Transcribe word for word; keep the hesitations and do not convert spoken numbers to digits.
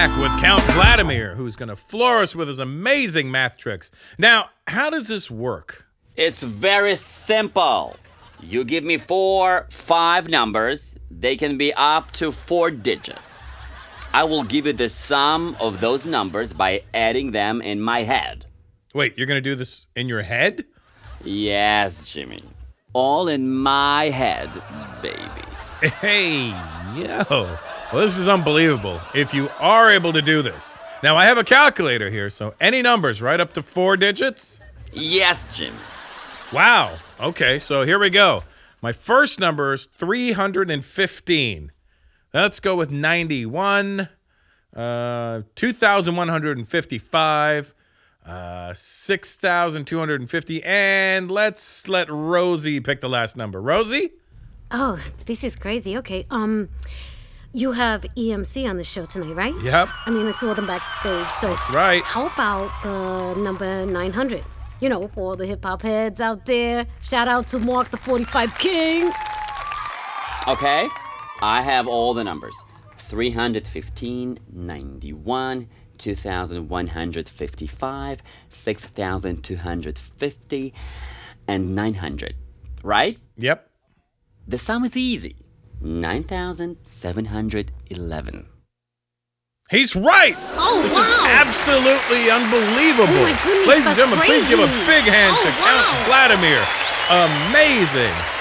back with Count Vladimir, who's going to floor us with his amazing math tricks. Now, how does this work? It's very simple. You give me four, five numbers. They can be up to four digits. I will give you the sum of those numbers by adding them in my head. Wait, you're going to do this in your head? Yes, Jimmy. All in my head, baby. Hey, yo. Well, this is unbelievable. If you are able to do this. Now, I have a calculator here, so any numbers right up to four digits? Yes, Jimmy. Wow. Okay, so here we go. My first number is three hundred fifteen. Let's go with ninety-one, uh, two thousand one hundred fifty-five, uh, six thousand two hundred fifty, and let's let Rosie pick the last number. Rosie? Oh, this is crazy. Okay, um, you have E M C on the show tonight, right? Yep. I mean, I saw them backstage, so... That's right. How about the number nine hundred? You know, for all the hip-hop heads out there. Shout out to Mark the forty-five King. Okay, I have all the numbers. three hundred fifteen, ninety-one, two thousand one hundred fifty-five, six thousand two hundred fifty, and nine hundred, right? Yep. The sum is easy. nine thousand seven hundred eleven. He's right! Oh, this wow. is absolutely unbelievable. Oh, my goodness, Ladies and that's gentlemen, please give a crazy. big hand Oh, to Count wow. Vladimir. Amazing.